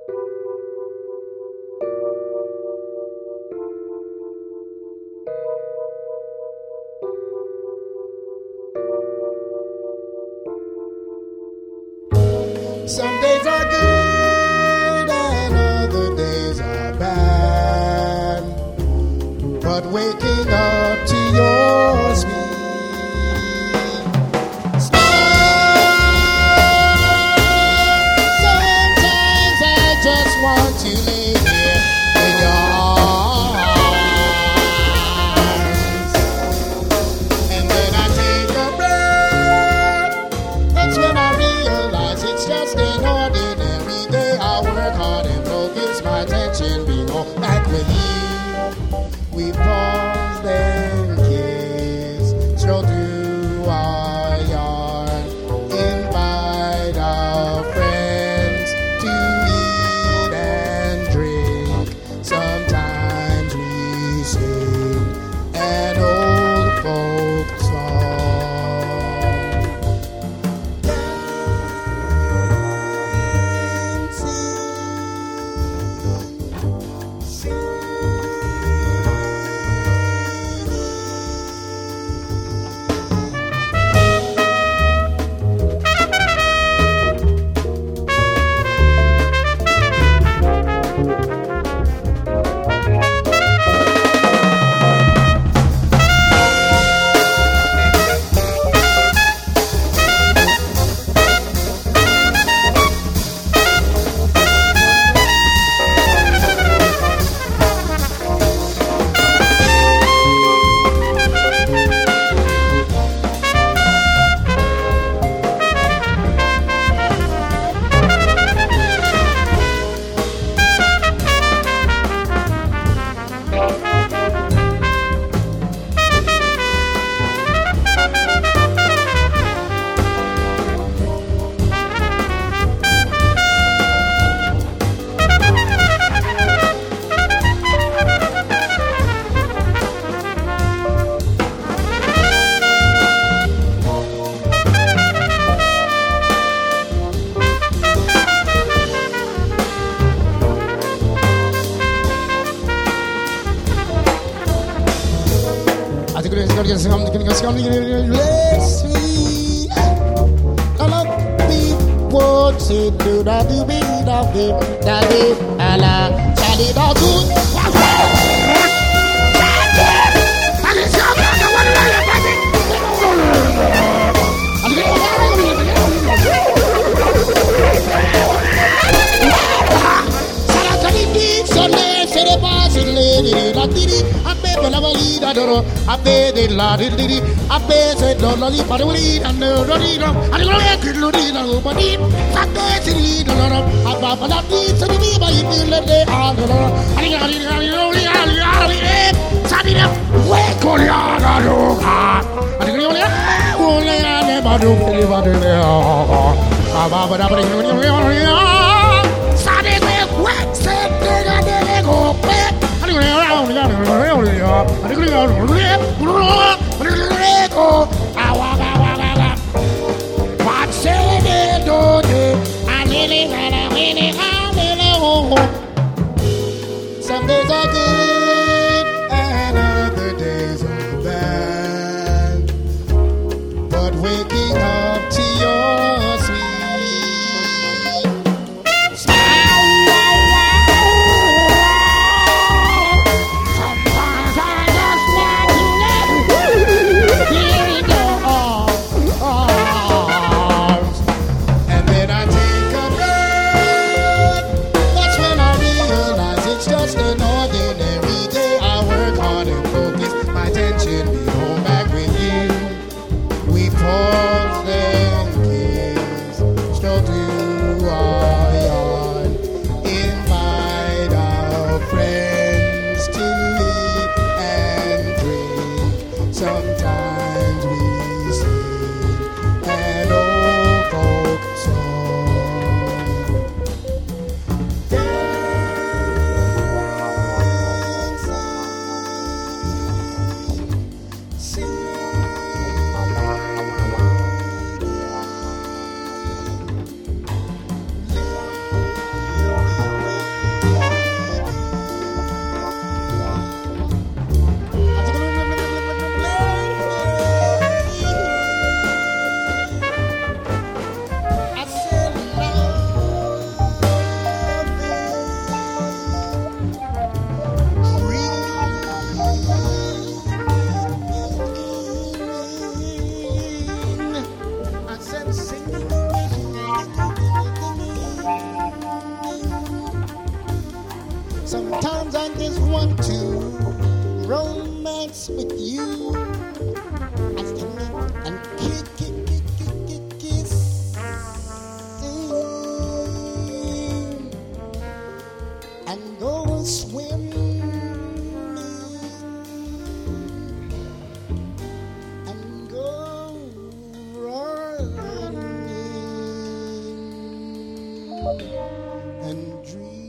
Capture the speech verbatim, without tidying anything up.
Some days are good and other days are bad, but waking up to your sweet smile. Sometimes I just want to lay here in your arms, and then I take a breath. That's when I realize it's just an ordinary day. I work hard and focus my attention being all back with you. We pause and kiss, stroll through our yard, invite our friends to eat and drink. Sometimes we sing an old folk song. Some days are good and other days are bad, but waking up to your sweet smile. Sometimes I just want to let here in your arms, and then I take a breath. want to romance with you and kiss, kiss, kiss, kiss, and go swimming and go running and dream.